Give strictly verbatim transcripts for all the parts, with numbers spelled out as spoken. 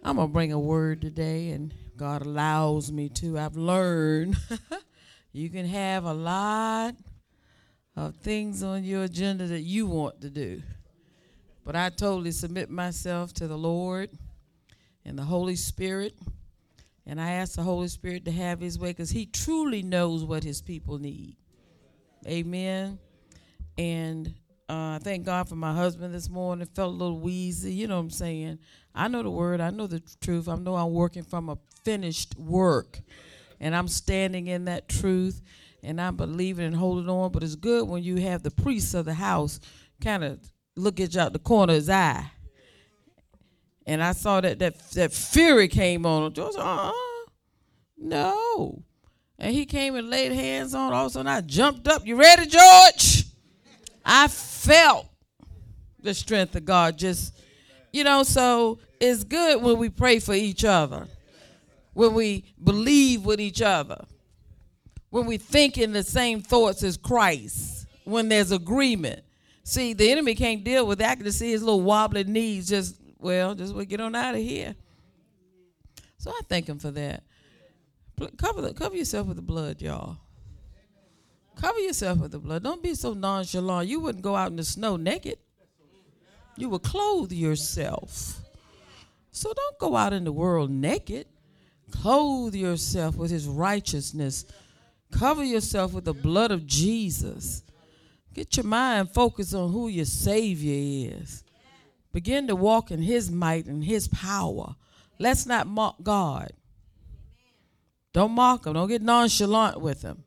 I'm going to bring a word today, and God allows me to. I've learned you can have a lot of things on your agenda that you want to do. But I totally submit myself to the Lord and the Holy Spirit, and I ask the Holy Spirit to have his way because he truly knows what his people need. Amen. And uh, I thank God for my husband this morning. Felt a little wheezy, you know what I'm saying. I know the word. I know the truth. I know I'm working from a finished work, and I'm standing in that truth, and I'm believing and holding on. But it's good when you have the priest of the house kind of look at you out the corner of his eye. And I saw that that, that fury came on him. George, uh-uh, no. And he came and laid hands on. All of a sudden, I jumped up. You ready, George? I felt the strength of God. Just, you know, so it's good when we pray for each other, when we believe with each other, when we think in the same thoughts as Christ, when there's agreement. See, the enemy can't deal with that. I can just see his little wobbly knees just, well, just well, get on out of here. So I thank him for that. Cover, the, cover yourself with the blood, y'all. Cover yourself with the blood. Don't be so nonchalant. You wouldn't go out in the snow naked. You would clothe yourself. So don't go out in the world naked. Clothe yourself with his righteousness. Cover yourself with the blood of Jesus. Get your mind focused on who your Savior is. Begin to walk in his might and his power. Let's not mock God. Don't mock him. Don't get nonchalant with him.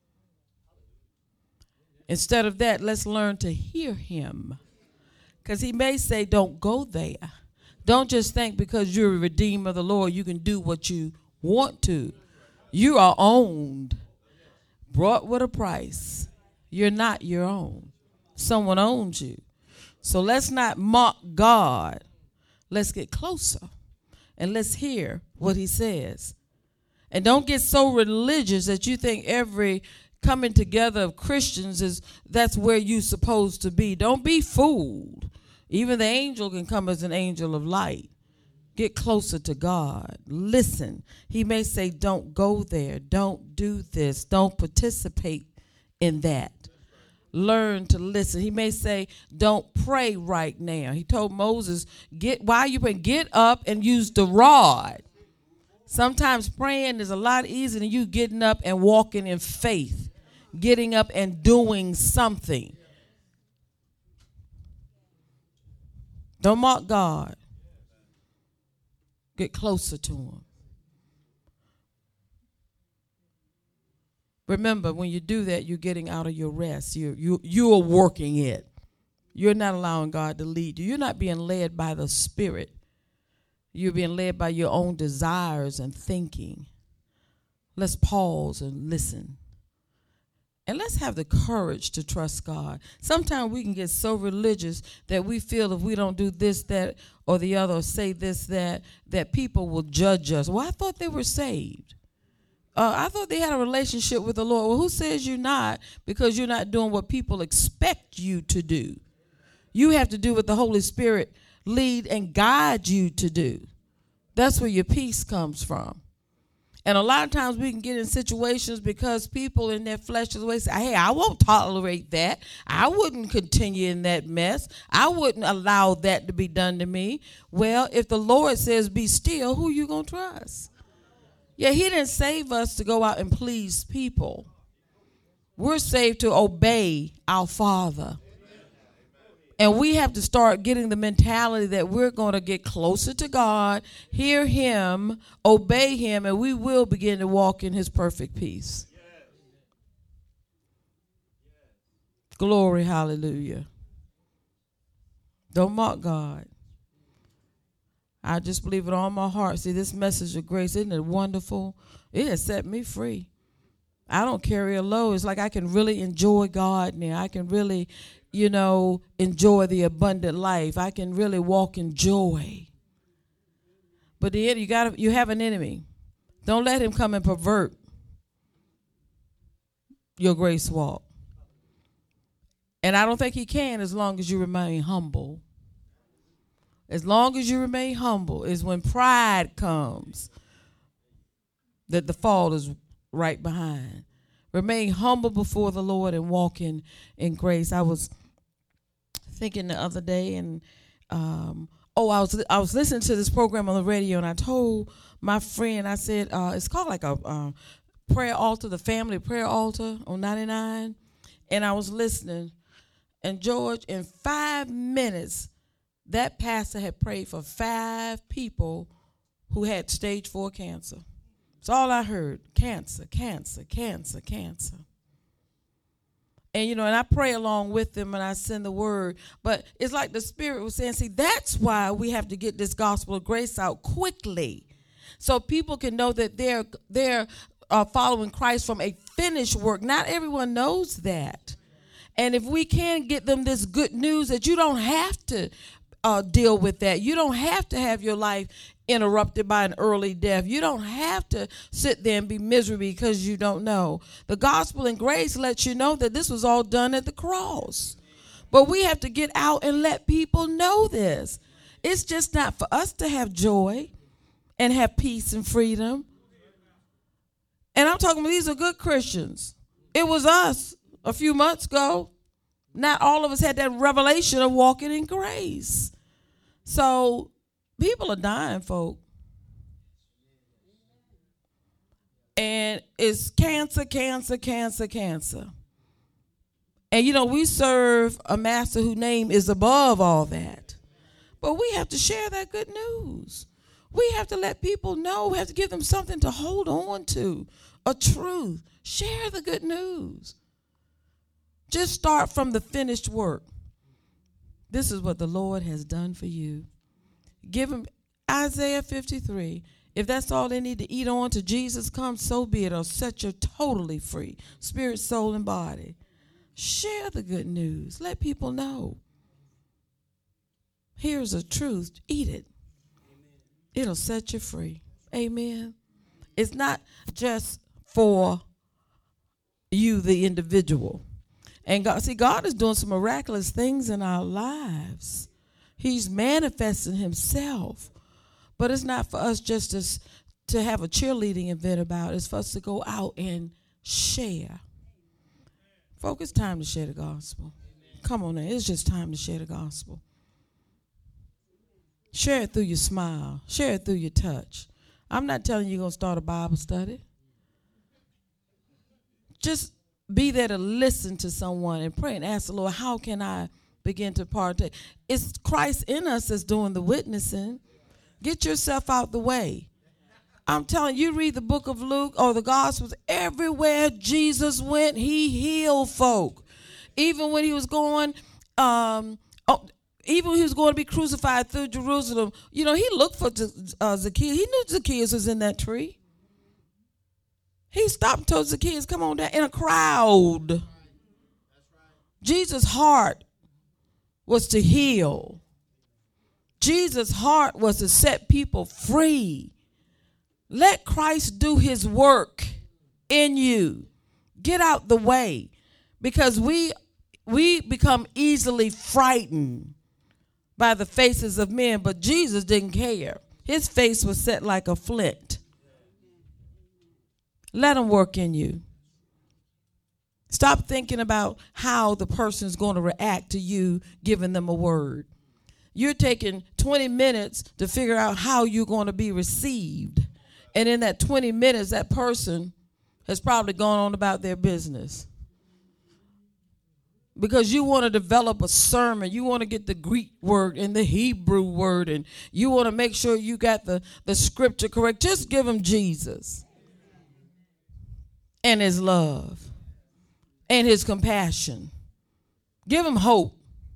Instead of that, let's learn to hear him. Because he may say, don't go there. Don't just think because you're a redeemer of the Lord, you can do what you want to. You are owned, brought with a price. You're not your own. Someone owns you. So let's not mock God. Let's get closer and let's hear what he says. And don't get so religious that you think every coming together of Christians is that's where you're supposed to be. Don't be fooled. Even the angel can come as an angel of light. Get closer to God. Listen. He may say, don't go there. Don't do this. Don't participate in that. Learn to listen. He may say, don't pray right now. He told Moses, get while you pray, get up and use the rod. Sometimes praying is a lot easier than you getting up and walking in faith, getting up and doing something. Don't mock God. Get closer to him. Remember, when you do that, you're getting out of your rest. You're, you, you are working it. You're not allowing God to lead you. You're not being led by the Spirit. You're being led by your own desires and thinking. Let's pause and listen. And let's have the courage to trust God. Sometimes we can get so religious that we feel if we don't do this, that, or the other, or say this, that, that people will judge us. Well, I thought they were saved. Uh, I thought they had a relationship with the Lord. Well, who says you're not? Because you're not doing what people expect you to do. You have to do what the Holy Spirit lead and guide you to do. That's where your peace comes from. And a lot of times we can get in situations because people in their fleshly way say, hey, I won't tolerate that. I wouldn't continue in that mess. I wouldn't allow that to be done to me. Well, if the Lord says be still, who you going to trust? Yeah, he didn't save us to go out and please people. We're saved to obey our Father. And we have to start getting the mentality that we're going to get closer to God, hear him, obey him, and we will begin to walk in his perfect peace. Glory, hallelujah. Don't mock God. I just believe with all my heart. See, this message of grace, isn't it wonderful? It has set me free. I don't carry a load. It's like I can really enjoy God now. I can really, you know, enjoy the abundant life. I can really walk in joy. But the you got you have an enemy. Don't let him come and pervert your grace walk. And I don't think he can as long as you remain humble. As long as you remain humble is when pride comes, that the fall is right behind. Remain humble before the Lord and walk in, in grace. I was thinking the other day, and um, oh, I was I was listening to this program on the radio, and I told my friend, I said, uh, it's called like a uh, prayer altar, the family prayer altar on ninety-nine, and I was listening, and George, in five minutes, that pastor had prayed for five people who had stage four cancer. That's all I heard. Cancer, cancer, cancer, cancer. And, you know, and I pray along with them and I send the word. But it's like the Spirit was saying, see, that's why we have to get this gospel of grace out quickly, so people can know that they're, they're uh, following Christ from a finished work. Not everyone knows that. And if we can get them this good news that you don't have to uh, deal with that. You don't have to have your life interrupted by an early death. You don't have to sit there and be miserable because you don't know. The gospel and grace lets you know that this was all done at the cross. But we have to get out and let people know this. It's just not for us to have joy and have peace and freedom. And I'm talking about these are good Christians. It was us a few months ago. Not all of us had that revelation of walking in grace. So people are dying, folk. And it's cancer, cancer, cancer, cancer. And, you know, we serve a master whose name is above all that. But we have to share that good news. We have to let people know. We have to give them something to hold on to, a truth. Share the good news. Just start from the finished work. This is what the Lord has done for you. Give them Isaiah fifty-three. If that's all they need to eat on till Jesus comes, so be it. It'll set you totally free, spirit, soul, and body. Share the good news. Let people know. Here's a truth. Eat it. It'll set you free. Amen. It's not just for you, the individual. And God, see, God is doing some miraculous things in our lives. He's manifesting himself. But it's not for us just to, to have a cheerleading event about it. It's for us to go out and share. Folks, it's time to share the gospel. Come on now. It's just time to share the gospel. Share it through your smile. Share it through your touch. I'm not telling you you're going to start a Bible study. Just be there to listen to someone and pray and ask the Lord, how can I begin to partake? It's Christ in us that's doing the witnessing. Get yourself out the way. I'm telling you, read the book of Luke or the Gospels. Everywhere Jesus went, he healed folk. Even when he was going, um, oh, even when he was going to be crucified through Jerusalem, you know, he looked for uh, Zacchaeus. He knew Zacchaeus was in that tree. He stopped and told Zacchaeus, come on down, in a crowd. Jesus' heart was to heal. Jesus' heart was to set people free. Let Christ do his work in you. Get out the way, because we we become easily frightened by the faces of men, but Jesus didn't care. His face was set like a flint. Let him work in you. Stop thinking about how the person's going to react to you giving them a word. You're taking twenty minutes to figure out how you're going to be received. And in that twenty minutes, that person has probably gone on about their business. Because you want to develop a sermon. You want to get the Greek word and the Hebrew word. And you want to make sure you got the, the scripture correct. Just give them Jesus and his love and his compassion. Give them hope.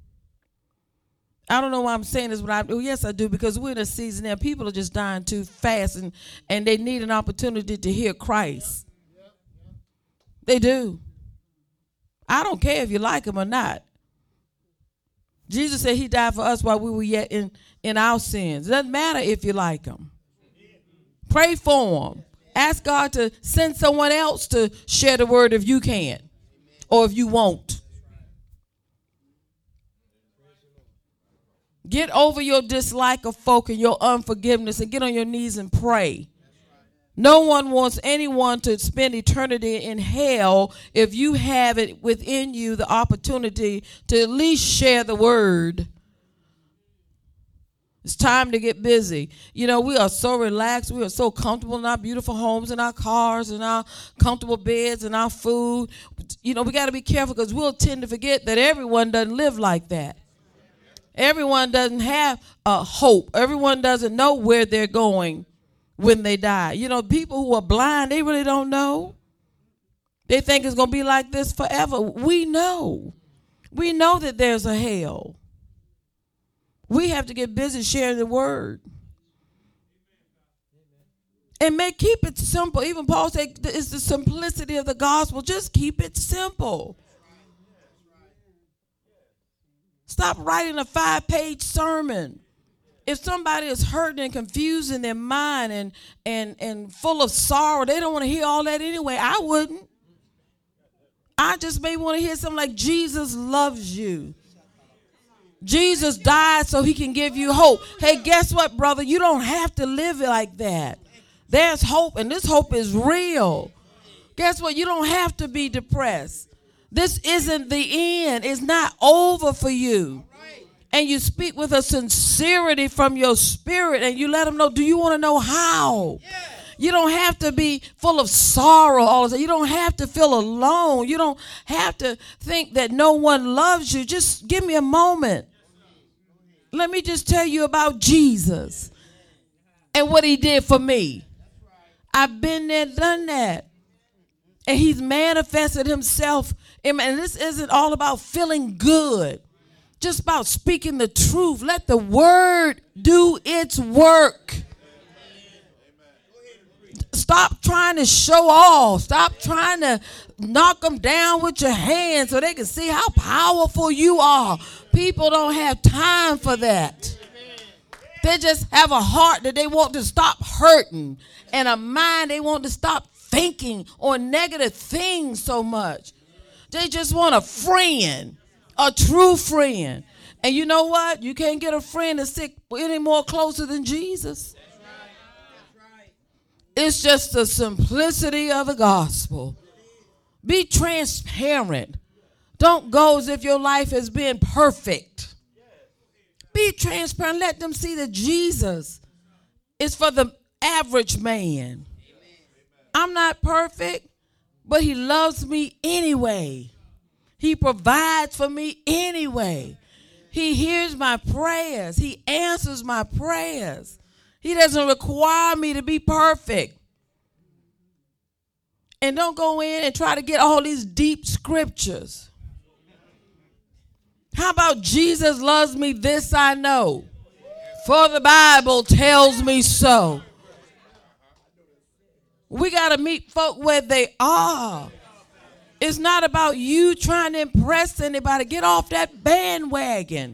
I don't know why I'm saying this, but I do. Yes, I do, because we're in a season now. People are just dying too fast, and, and they need an opportunity to hear Christ. They do. I don't care if you like him or not. Jesus said he died for us while we were yet in, in our sins. It doesn't matter if you like him. Pray for him. Ask God to send someone else to share the word if you can or if you won't. Get over your dislike of folk and your unforgiveness and get on your knees and pray. No one wants anyone to spend eternity in hell if you have it within you the opportunity to at least share the word. It's time to get busy. You know, we are so relaxed. We are so comfortable in our beautiful homes, in our cars, in our comfortable beds, and our food. You know, we got to be careful because we'll tend to forget that everyone doesn't live like that. Everyone doesn't have a hope. Everyone doesn't know where they're going when they die. You know, people who are blind, they really don't know. They think it's going to be like this forever. We know. We know that there's a hell. We have to get busy sharing the word. And make keep it simple. Even Paul said it's the simplicity of the gospel. Just keep it simple. Stop writing a five-page sermon. If somebody is hurting and confused in their mind and, and, and full of sorrow, they don't want to hear all that anyway. I wouldn't. I just may want to hear something like Jesus loves you. Jesus died so he can give you hope. Hey, guess what, brother? You don't have to live it like that. There's hope, and this hope is real. Guess what? You don't have to be depressed. This isn't the end. It's not over for you. And you speak with a sincerity from your spirit, and you let them know, do you want to know how? You don't have to be full of sorrow all the time. You don't have to feel alone. You don't have to think that no one loves you. Just give me a moment. Let me just tell you about Jesus and what he did for me. I've been there, done that. And he's manifested himself. And this isn't all about feeling good. Just about speaking the truth. Let the word do its work. Stop trying to show off. Stop trying to knock them down with your hands so they can see how powerful you are. People don't have time for that. They just have a heart that they want to stop hurting and a mind they want to stop thinking on negative things so much. They just want a friend, a true friend. And you know what? You can't get a friend that's sick any more closer than Jesus. It's just the simplicity of the gospel. Be transparent. Don't go as if your life has been perfect. Be transparent. Let them see that Jesus is for the average man. I'm not perfect, but he loves me anyway. He provides for me anyway. He hears my prayers. He answers my prayers. He doesn't require me to be perfect. And don't go in and try to get all these deep scriptures. How about Jesus loves me, this I know, for the Bible tells me so. We got to meet folk where they are. It's not about you trying to impress anybody. Get off that bandwagon.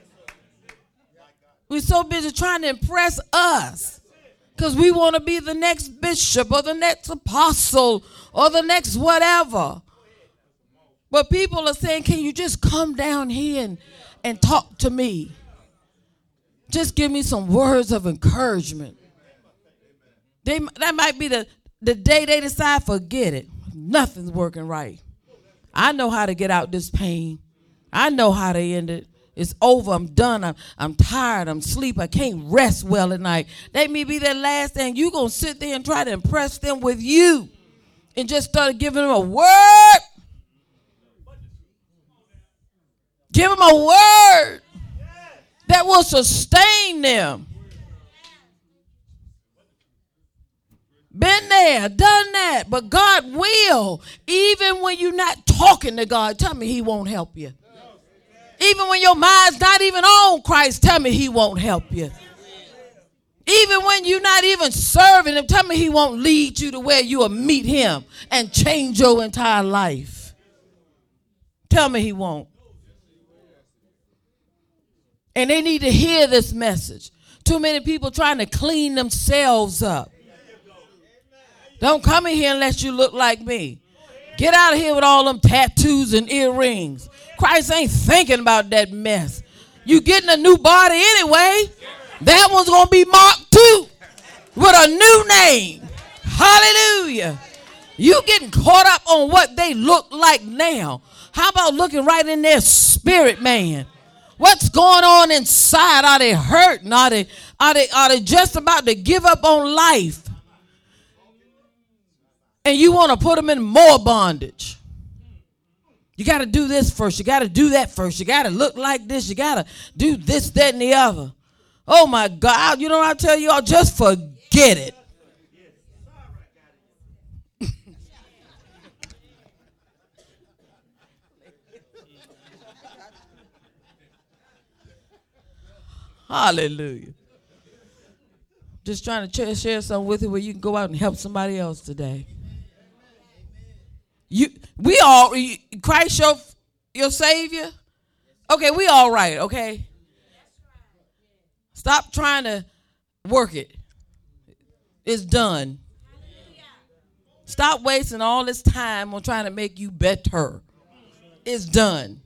We're so busy trying to impress us because we want to be the next bishop or the next apostle or the next whatever. But people are saying, can you just come down here and, and talk to me? Just give me some words of encouragement. They, that might be the, the day they decide, forget it. Nothing's working right. I know how to get out this pain. I know how to end it. It's over. I'm done. I'm, I'm tired. I'm asleep. I can't rest well at night. That may be their last thing. You're going to sit there and try to impress them with you and just start giving them a word. Give them a word that will sustain them. Been there, done that, but God will. Even when you're not talking to God, tell me he won't help you. Even when your mind's not even on Christ, tell me he won't help you. Even when you're not even serving him, tell me he won't lead you to where you will meet him and change your entire life. Tell me he won't. And they need to hear this message. Too many people trying to clean themselves up. Don't come in here unless you look like me. Get out of here with all them tattoos and earrings. Christ ain't thinking about that mess. You getting a new body anyway. That one's going to be marked too with a new name. Hallelujah. You getting caught up on what they look like now. How about looking right in their spirit, man? What's going on inside? Are they hurting? Are they, are they, are they just about to give up on life? And you want to put them in more bondage. You got to do this first. You got to do that first. You got to look like this. You got to do this, that, and the other. Oh, my God. You know what I tell you all? Just forget it. Hallelujah. Just trying to share something with you where you can go out and help somebody else today. You, we all, Christ your, your Savior? Okay, we all right, okay? Stop trying to work it. It's done. Stop wasting all this time on trying to make you better. It's done.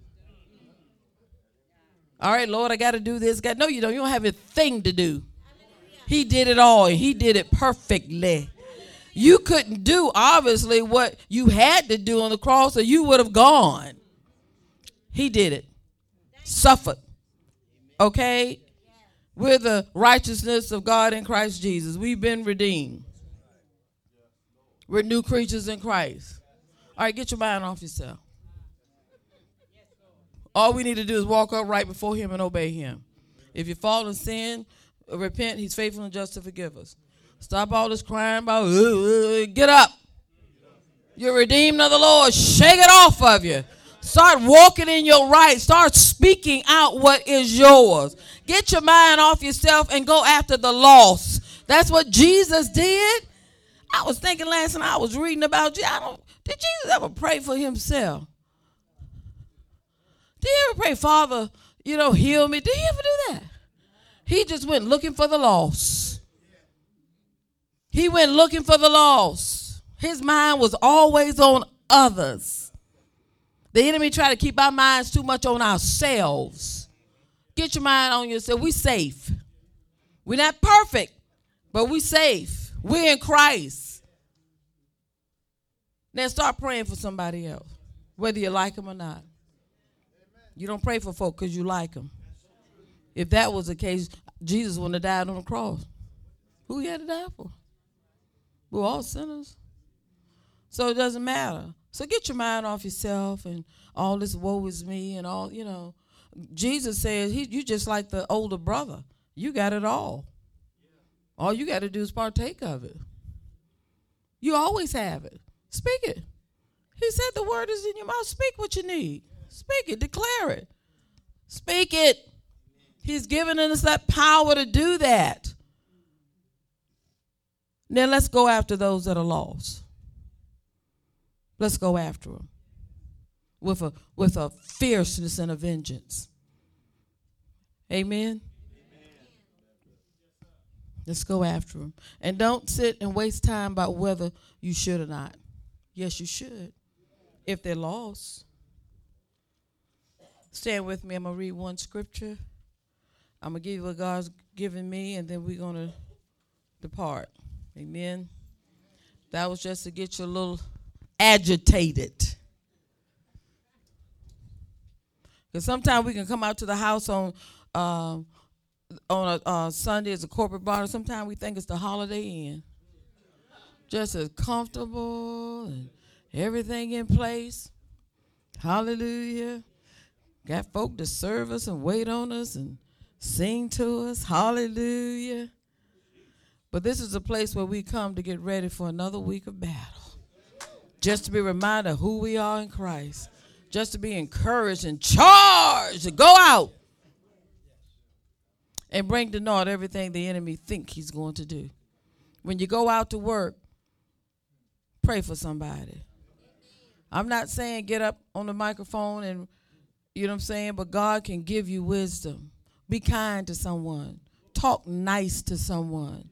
All right, Lord, I got to do this. God, no, you don't. You don't have a thing to do. He did it all, and he did it perfectly. You couldn't do, obviously, what you had to do on the cross, or you would have gone. He did it. Suffered. Okay? We're the righteousness of God in Christ Jesus. We've been redeemed. We're new creatures in Christ. All right, get your mind off yourself. All we need to do is walk up right before him and obey him. If you fall in sin, repent. He's faithful and just to forgive us. Stop all this crying about, uh, uh, get up. You're redeemed of the Lord. Shake it off of you. Start walking in your right. Start speaking out what is yours. Get your mind off yourself and go after the lost. That's what Jesus did. I was thinking last night I was reading about you. I don't, did Jesus ever pray for himself? Did he ever pray, Father, you know, heal me? Did he ever do that? He just went looking for the lost. He went looking for the lost. His mind was always on others. The enemy tried to keep our minds too much on ourselves. Get your mind on yourself. We're safe. We're not perfect, but we're safe. We're in Christ. Now start praying for somebody else, whether you like them or not. You don't pray for folk because you like them. If that was the case, Jesus wouldn't have died on the cross. Who he had to die for? We're all sinners. So it doesn't matter. So get your mind off yourself and all this woe is me and all, you know. Jesus says, he, you just like the older brother. You got it all. All you got to do is partake of it. You always have it. Speak it. He said the word is in your mouth. Speak what you need. Speak it. Declare it. Speak it. He's given us that power to do that. Now let's go after those that are lost. Let's go after them with a with a fierceness and a vengeance. Amen. Amen. Let's go after them. And don't sit and waste time about whether you should or not. Yes, you should. If they're lost. Stand with me. I'm going to read one scripture. I'm going to give you what God's given me, and then we're going to depart. Amen. That was just to get you a little agitated. Because sometimes we can come out to the house on uh, on a uh, Sunday as a corporate bar. Sometimes we think it's the Holiday Inn. Just as comfortable and everything in place. Hallelujah. Got folk to serve us and wait on us and sing to us. Hallelujah. But this is a place where we come to get ready for another week of battle. Just to be reminded of who we are in Christ. Just to be encouraged and charged to go out and bring to naught everything the enemy think he's going to do. When you go out to work, pray for somebody. I'm not saying get up on the microphone and, you know what I'm saying, but God can give you wisdom. Be kind to someone. Talk nice to someone.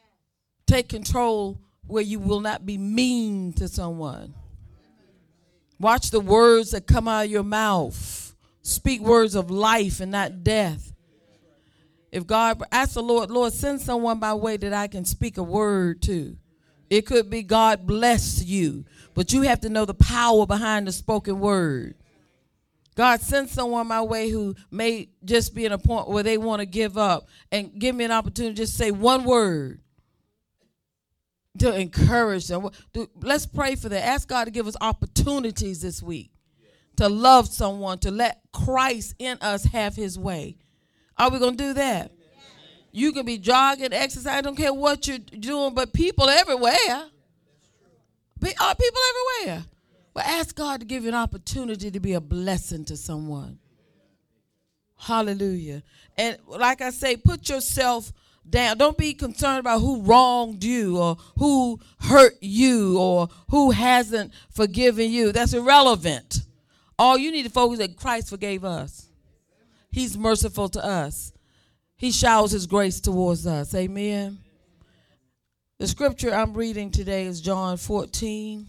Take control where you will not be mean to someone. Watch the words that come out of your mouth. Speak words of life and not death. If God, ask the Lord, Lord, send someone my way that I can speak a word to. It could be God bless you, but you have to know the power behind the spoken word. God, send someone my way who may just be in a point where they want to give up, and give me an opportunity to just say one word to encourage them. Let's pray for that. Ask God to give us opportunities this week to love someone, to let Christ in us have his way. Are we going to do that? You can be jogging, exercise, I don't care what you're doing, but people everywhere. Be, are people everywhere? Well, ask God to give you an opportunity to be a blessing to someone. Hallelujah. And like I say, put yourself down. Don't be concerned about who wronged you or who hurt you or who hasn't forgiven you. That's irrelevant. All you need to focus on that Christ forgave us. He's merciful to us. He showers his grace towards us. Amen. The scripture I'm reading today is John fourteen.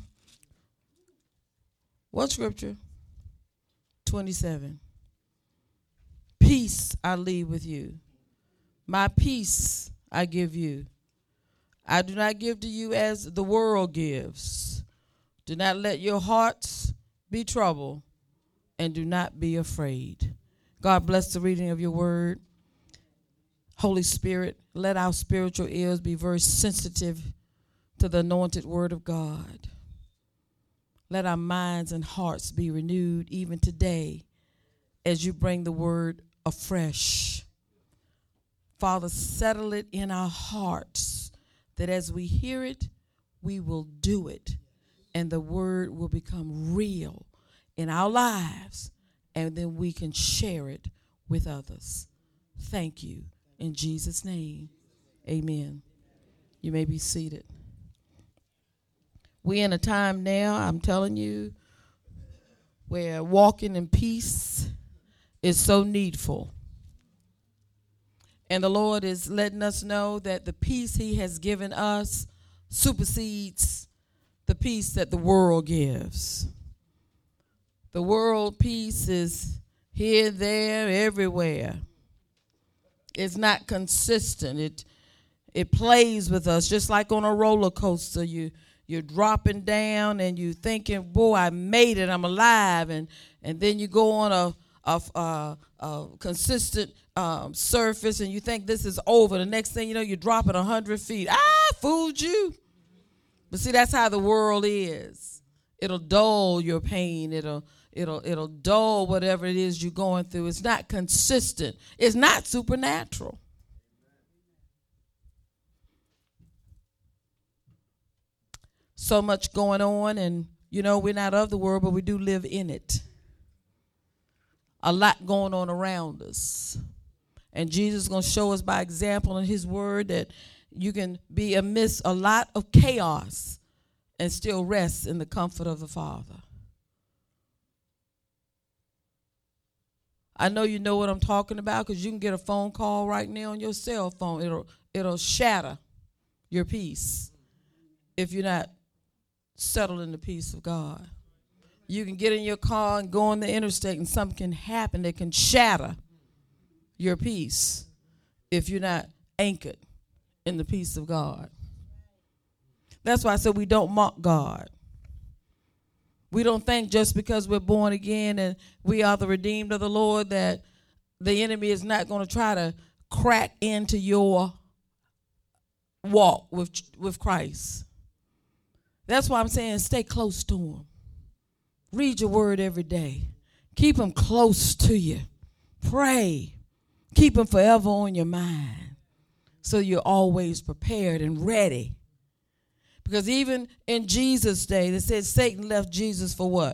What scripture? twenty-seven. Peace I leave with you. My peace I give you. I do not give to you as the world gives. Do not let your hearts be troubled, and do not be afraid. God bless the reading of your word. Holy Spirit, let our spiritual ears be very sensitive to the anointed word of God. Let our minds and hearts be renewed even today as you bring the word afresh. Father, settle it in our hearts that as we hear it, we will do it, and the word will become real in our lives, and then we can share it with others. Thank you. In Jesus' name, amen. You may be seated. We're in a time now, I'm telling you, where walking in peace is so needful. And the Lord is letting us know that the peace he has given us supersedes the peace that the world gives. The world peace is here, there, everywhere. It's not consistent. It it plays with us just like on a roller coaster. You you're dropping down and you thinking, boy, I made it, I'm alive, and and then you go on a a, a, a consistent um, surface and you think this is over. The next thing you know, you're dropping a hundred feet. I fooled you. But see, that's how the world is. It'll dull your pain. It'll It'll it'll dull whatever it is you're going through. It's not consistent. It's not supernatural. So much going on, and you know, we're not of the world, but we do live in it. A lot going on around us. And Jesus is going to show us by example in his word that you can be amidst a lot of chaos and still rest in the comfort of the Father. I know you know what I'm talking about because you can get a phone call right now on your cell phone. It'll it'll shatter your peace if you're not settled in the peace of God. You can get in your car and go on the interstate and something can happen that can shatter your peace if you're not anchored in the peace of God. That's why I said we don't mock God. We don't think just because we're born again and we are the redeemed of the Lord that the enemy is not going to try to crack into your walk with, with Christ. That's why I'm saying stay close to him. Read your word every day. Keep him close to you. Pray. Keep him forever on your mind so you're always prepared and ready. Because even in Jesus' day, they said Satan left Jesus for what?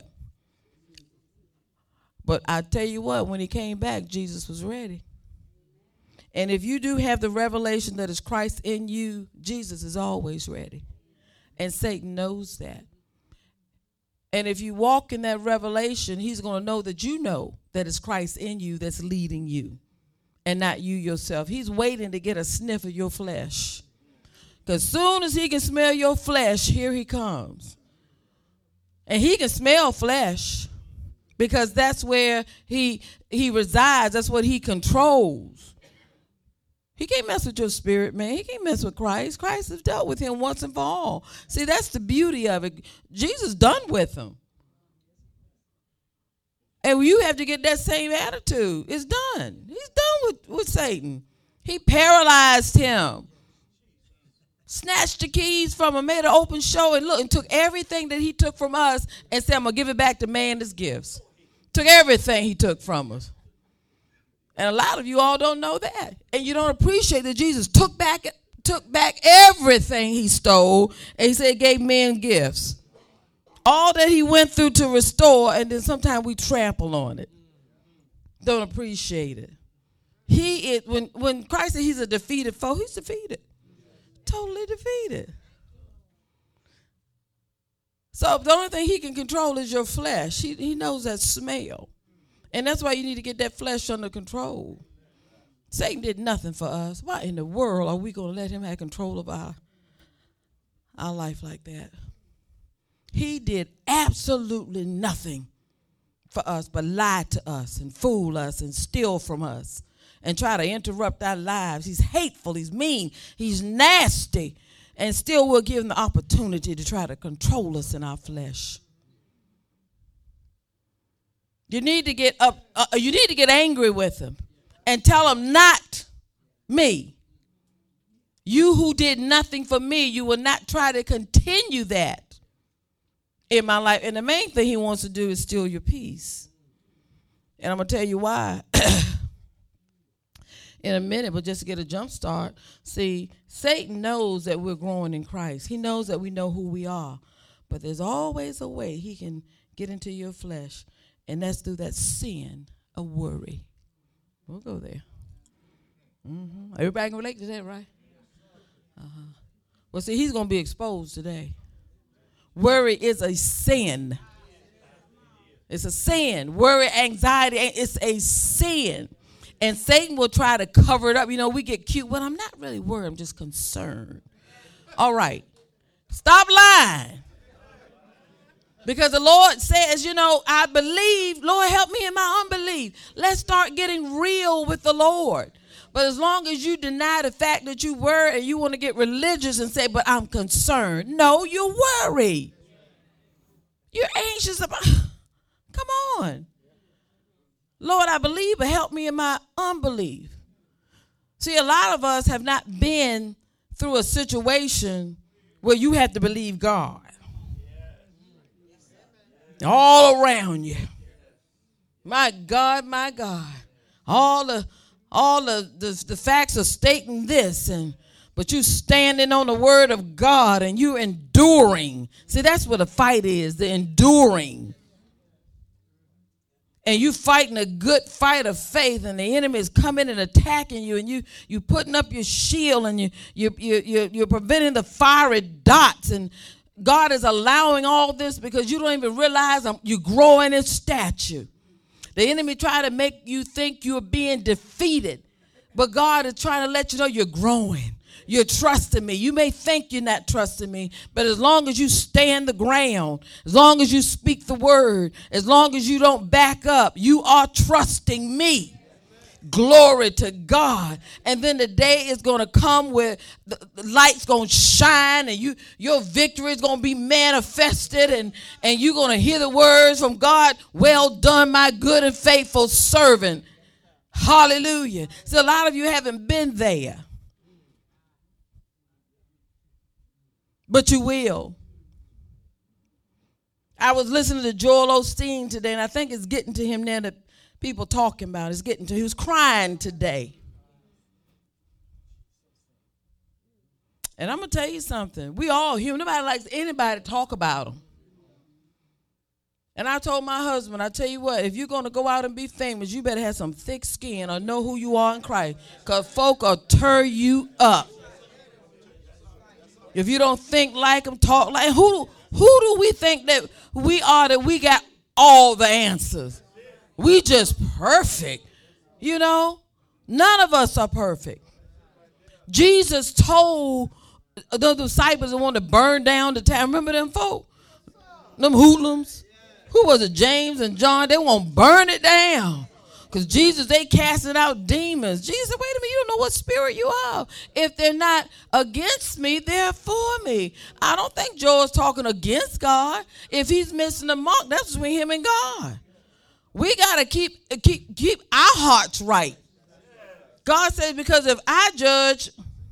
But I tell you what, when he came back, Jesus was ready. And if you do have the revelation that is Christ in you, Jesus is always ready. And Satan knows that. And if you walk in that revelation, he's going to know that you know that it's Christ in you that's leading you and not you yourself. He's waiting to get a sniff of your flesh. Because soon as he can smell your flesh, here he comes. And he can smell flesh because that's where he he resides. That's what he controls. He can't mess with your spirit, man. He can't mess with Christ. Christ has dealt with him once and for all. See, that's the beauty of it. Jesus done with him. And you have to get that same attitude. It's done. He's done with, with Satan. He paralyzed him. Snatched the keys from him, made an open show, and look, and took everything that he took from us and said, I'm going to give it back to man as gifts. Took everything he took from us. And a lot of you all don't know that. And you don't appreciate that Jesus took back took back everything he stole, and he said he gave men gifts. All that he went through to restore, and then sometimes we trample on it. Don't appreciate it. He is, when, when Christ said he's a defeated foe, he's defeated. Totally defeated. So the only thing he can control is your flesh. He, he knows that smell. And that's why you need to get that flesh under control. Satan did nothing for us. Why in the world are we going to let him have control of our, our life like that? He did absolutely nothing for us but lie to us and fool us and steal from us and try to interrupt our lives. He's hateful. He's mean. He's nasty. And still we'll give him the opportunity to try to control us in our flesh. You need to get up. Uh, you need to get angry with him and tell him, not me. You who did nothing for me, you will not try to continue that in my life. And the main thing he wants to do is steal your peace. And I'm going to tell you why in a minute, but just to get a jump start. See, Satan knows that we're growing in Christ. He knows that we know who we are. But there's always a way he can get into your flesh. And that's through that sin of worry. We'll go there. Mm-hmm. Everybody can relate to that, right? Uh-huh. Well, see, he's going to be exposed today. Worry is a sin. It's a sin. Worry, anxiety, it's a sin. And Satan will try to cover it up. You know, we get cute. Well, I'm not really worried. I'm just concerned. All right. Stop lying. Because the Lord says, you know, I believe. Lord, help me in my unbelief. Let's start getting real with the Lord. But as long as you deny the fact that you were and you want to get religious and say, but I'm concerned. No, you're worried. You're anxious about. Come on. Lord, I believe, but help me in my unbelief. See, a lot of us have not been through a situation where you have to believe God. All around you. My God, my God. All the all the, the, the facts are stating this, and but you standing on the word of God and you enduring. See, that's what a fight is, the enduring. And you fighting a good fight of faith, and the enemy is coming and attacking you, and you you putting up your shield, and you you you you you're preventing the fiery dots. And God is allowing all this because you don't even realize you're growing in stature. The enemy try to make you think you're being defeated, but God is trying to let you know you're growing. You're trusting me. You may think you're not trusting me, but as long as you stand the ground, as long as you speak the word, as long as you don't back up, you are trusting me. Glory to God. And then the day is going to come where the, the light's going to shine, and you your victory is going to be manifested, and, and you're going to hear the words from God, well done, my good and faithful servant. Hallelujah. So a lot of you haven't been there. But you will. I was listening to Joel Osteen today, and I think it's getting to him now that people talking about. It's getting to, he was crying today. And I'm going to tell you something. We all human. Nobody likes anybody to talk about them. And I told my husband, I tell you what, if you're going to go out and be famous, you better have some thick skin or know who you are in Christ, because folk will tear you up. If you don't think like them, talk like who who do we think that we are, that we got all the answers? We just perfect. You know, none of us are perfect. Jesus told the disciples that wanted to burn down the town. Remember them folk? Them hoodlums. Who was it? James and John. They won't burn it down. Because Jesus, they casted out demons. Jesus said, wait a minute, you don't know what spirit you are. If they're not against me, they're for me. I don't think Joel's talking against God. If he's missing the mark, that's between him and God. We got to keep, keep, keep our hearts right. God says, because if I judge,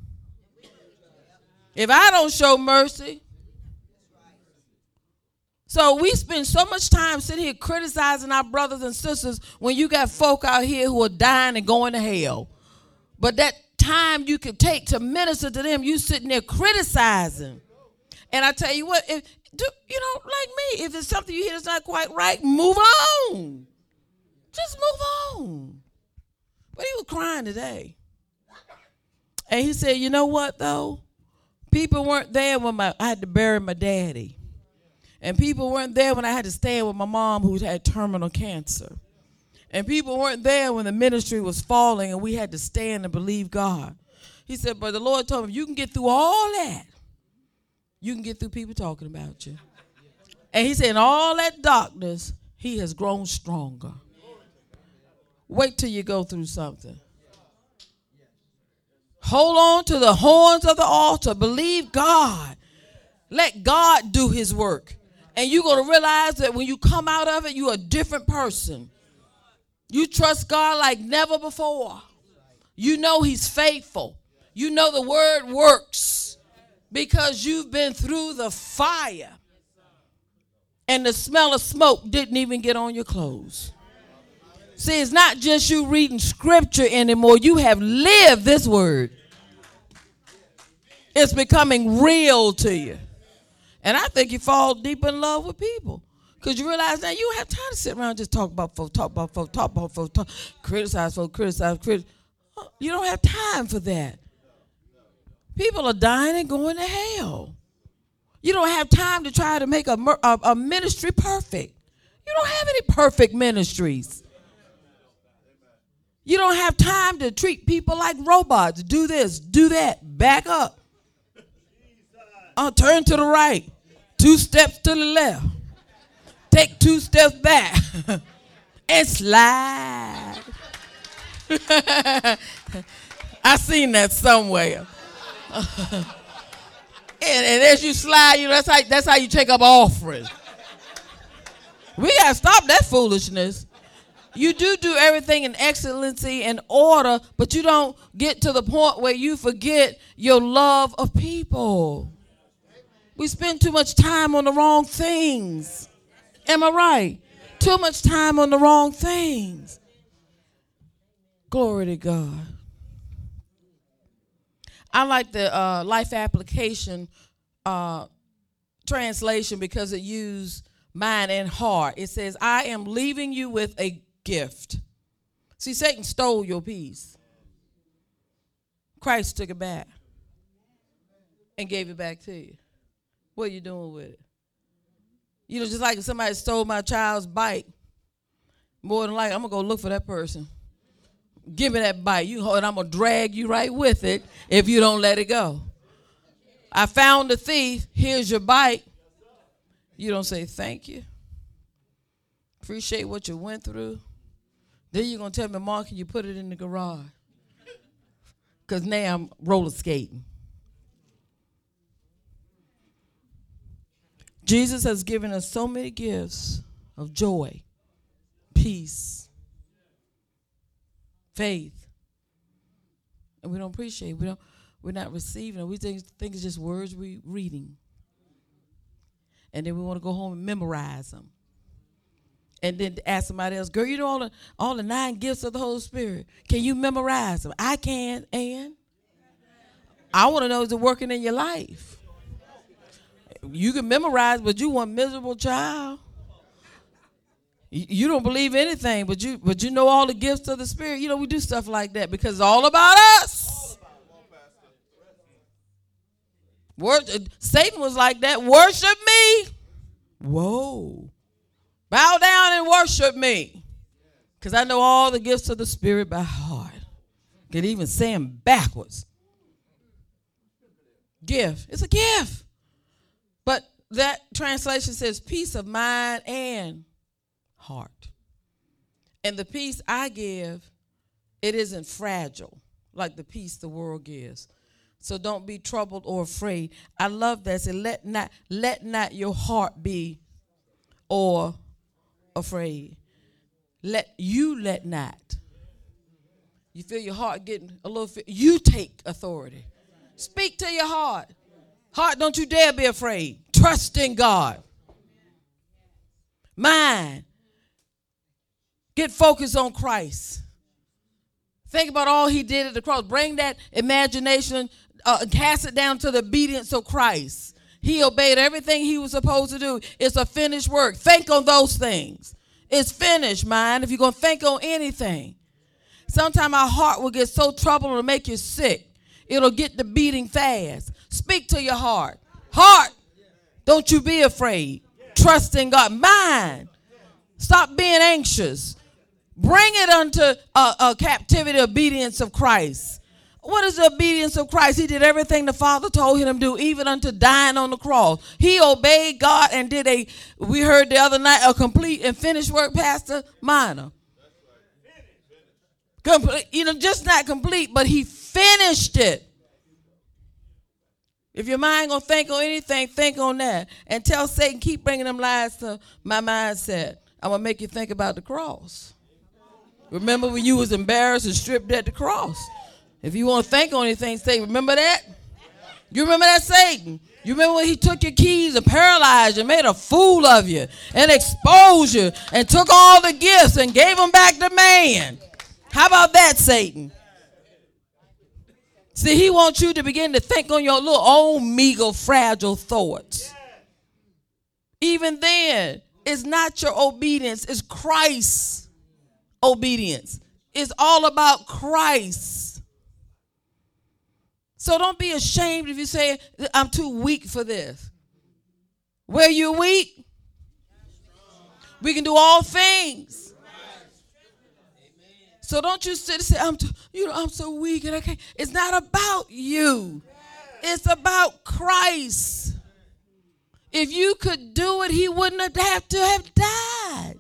if I don't show mercy, so we spend so much time sitting here criticizing our brothers and sisters when you got folk out here who are dying and going to hell. But that time you could take to minister to them, you sitting there criticizing. And I tell you what, if do, you know, like me, if it's something you hear that's not quite right, move on. Just move on. But he was crying today. And he said, you know what, though? People weren't there when my, I had to bury my daddy. And people weren't there when I had to stand with my mom who had terminal cancer. And people weren't there when the ministry was falling and we had to stand and believe God. He said, but the Lord told me, you can get through all that. You can get through people talking about you. And he said, in all that darkness, he has grown stronger. Wait till you go through something. Hold on to the horns of the altar. Believe God. Let God do his work. And you're going to realize that when you come out of it, you're a different person. You trust God like never before. You know he's faithful. You know the word works because you've been through the fire. And the smell of smoke didn't even get on your clothes. See, it's not just you reading scripture anymore. You have lived this word. It's becoming real to you. And I think you fall deep in love with people. Because you realize now you don't have time to sit around and just talk about folks, talk about folks, talk about folks, talk, criticize folks, criticize, criticize. You don't have time for that. People are dying and going to hell. You don't have time to try to make a, a, a ministry perfect. You don't have any perfect ministries. You don't have time to treat people like robots. Do this, do that, back up. Uh, turn to the right. Two steps to the left. Take two steps back. And slide. I seen that somewhere. and, and as you slide, you know, that's how, that's how you take up offering. We got to stop that foolishness. You do do everything in excellency and order, but you don't get to the point where you forget your love of people. We spend too much time on the wrong things. Am I right? Too much time on the wrong things. Glory to God. I like the uh, Life Application uh, translation because it used mind and heart. It says, I am leaving you with a gift. See, Satan stole your peace. Christ took it back and gave it back to you. What are you doing with it? You know, just like if somebody stole my child's bike, more than likely, I'm going to go look for that person. Give me that bike. You hold, I'm going to drag you right with it if you don't let it go. I found the thief. Here's your bike. You don't say thank you. Appreciate what you went through. Then you're going to tell me, Mark, can you put it in the garage? Because now I'm roller skating. Jesus has given us so many gifts of joy, peace, faith. And we don't appreciate it. We don't, we're not receiving it. We think, think it's just words we're reading. And then we want to go home and memorize them. And then ask somebody else, girl, you know all the, all the nine gifts of the Holy Spirit. Can you memorize them? I can, and I want to know, is it working in your life? You can memorize, but you one miserable child. You, you don't believe anything, but you but you know all the gifts of the Spirit. You know, we do stuff like that because it's all about us. Wor- Satan was like that. Worship me. Whoa. Bow down and worship me. Because I know all the gifts of the Spirit by heart. Could even say them backwards. Gift. It's a gift. But that translation says peace of mind and heart. And the peace I give, it isn't fragile like the peace the world gives. So don't be troubled or afraid. I love that. Say, let not, let not your heart be or afraid. Let you let not. You feel your heart getting a little, you take authority. Speak to your heart. Heart, don't you dare be afraid. Trust in God. Mind, get focused on Christ. Think about all he did at the cross. Bring that imagination, uh, cast it down to the obedience of Christ. He obeyed everything he was supposed to do. It's a finished work. Think on those things. It's finished, mind, if you're going to think on anything. Sometimes our heart will get so troubled it'll make you sick. It'll get the beating fast. Speak to your heart. Heart, don't you be afraid. Trust in God. Mind, stop being anxious. Bring it unto a uh, uh, captivity, obedience of Christ. What is the obedience of Christ? He did everything the Father told him to do, even unto dying on the cross. He obeyed God and did a, we heard the other night, a complete and finished work, Pastor Minor. Complete, you know, just not complete, but he finished it. If your mind gonna think on anything, think on that. And tell Satan, keep bringing them lies to my mindset. I'm gonna make you think about the cross. Remember when you was embarrassed and stripped at the cross? If you want to think on anything, say, remember that? You remember that, Satan? You remember when he took your keys and paralyzed you, made a fool of you, and exposed you, and took all the gifts and gave them back to man? How about that, Satan? See, he wants you to begin to think on your little own meager, fragile thoughts. Even then, it's not your obedience, it's Christ's obedience. It's all about Christ. So don't be ashamed if you say, I'm too weak for this. Where you weak, we can do all things. So don't you sit and say, I'm too, you know, I'm so weak and I can't. It's not about you. It's about Christ. If you could do it, he wouldn't have to have died.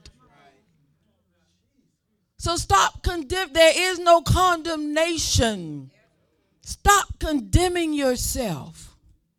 So stop condemning. There is no condemnation. Stop condemning yourself.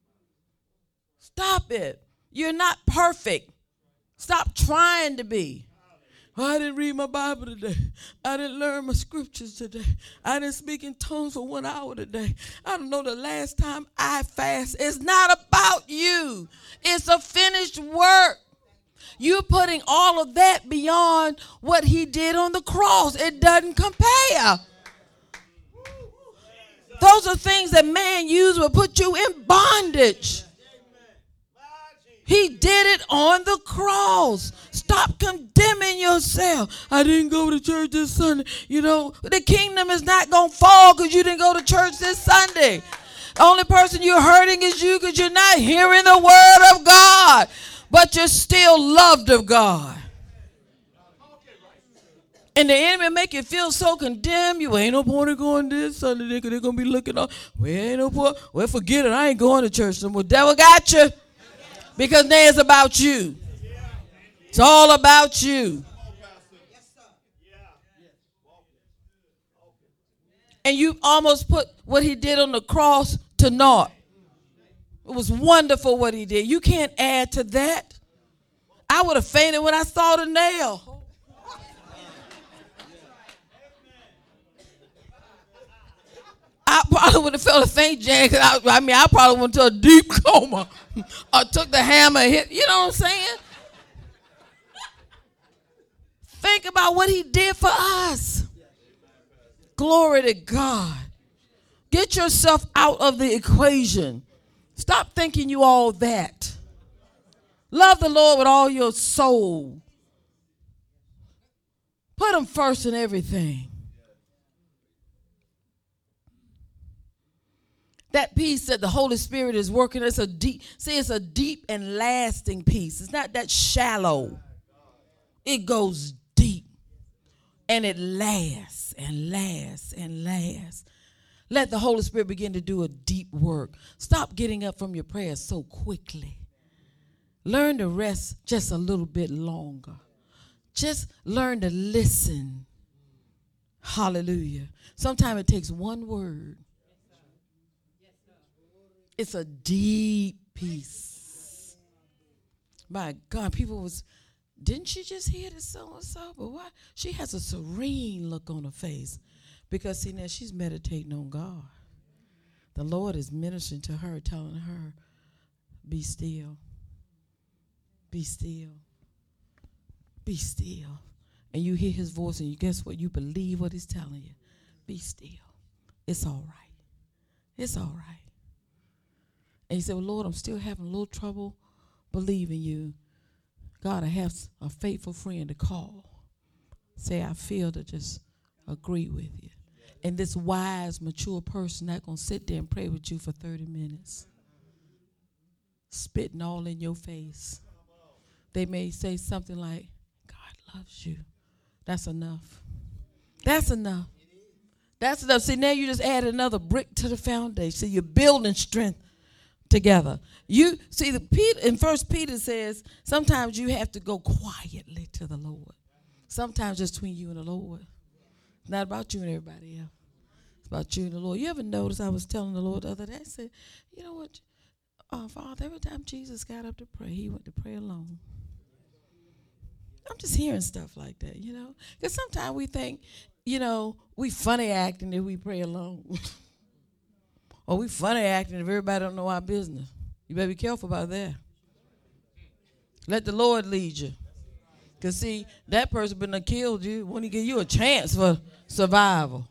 Stop it. You're not perfect. Stop trying to be. Oh, I didn't read my Bible today. I didn't learn my scriptures today. I didn't speak in tongues for one hour today. I don't know the last time I fast. It's not about you. It's a finished work. You're putting all of that beyond what he did on the cross. It doesn't compare. Those are things that man used will put you in bondage. He did it on the cross. Stop condemning yourself. I didn't go to church this Sunday. You know, the kingdom is not going to fall because you didn't go to church this Sunday. The only person you're hurting is you because you're not hearing the word of God. But you're still loved of God. And the enemy make you feel so condemned. You ain't no point in going this Sunday because they're going to be looking up. Well, ain't no point. Well, forget it. I ain't going to church no more. Devil got you. Because now it's about you. It's all about you. And you almost put what he did on the cross to naught. It was wonderful what he did. You can't add to that. I would have fainted when I saw the nail. I probably would have felt a faint jam. Cause I, I mean, I probably went to a deep coma or took the hammer and hit. You know what I'm saying? Think about what he did for us. Glory to God. Get yourself out of the equation. Stop thinking you all that. Love the Lord with all your soul. Put him first in everything. That peace that the Holy Spirit is working, it's a deep, see, it's a deep and lasting peace. It's not that shallow. It goes deep. And it lasts and lasts and lasts. Let the Holy Spirit begin to do a deep work. Stop getting up from your prayers so quickly. Learn to rest just a little bit longer. Just learn to listen. Hallelujah. Sometimes it takes one word. It's a deep peace. My God, people was, didn't she just hear this so-and-so? But why? She has a serene look on her face. Because, see, now she's meditating on God. The Lord is ministering to her, telling her, be still. Be still. Be still. And you hear his voice and you guess what? You believe what he's telling you. Be still. It's all right. It's all right. And you say, well, Lord, I'm still having a little trouble believing you. God, I have a faithful friend to call. Say, I feel to just agree with you. And this wise, mature person not going to sit there and pray with you for thirty minutes. Spitting all in your face. They may say something like, God loves you. That's enough. That's enough. That's enough. See, now you just add another brick to the foundation. See, you're building strength together. You see, the Peter in First Peter says sometimes you have to go quietly to the Lord. Sometimes just between you and the Lord. It's not about you and everybody else. It's about you and the Lord. You ever notice I was telling the Lord the other day, I said, you know what, oh, Father, every time Jesus got up to pray, he went to pray alone. I'm just hearing stuff like that, you know. Because sometimes we think, you know, we funny acting if we pray alone. Or we funny acting if everybody don't know our business. You better be careful about that. Let the Lord lead you. Because, see, that person been done killed you when he give you a chance for survival.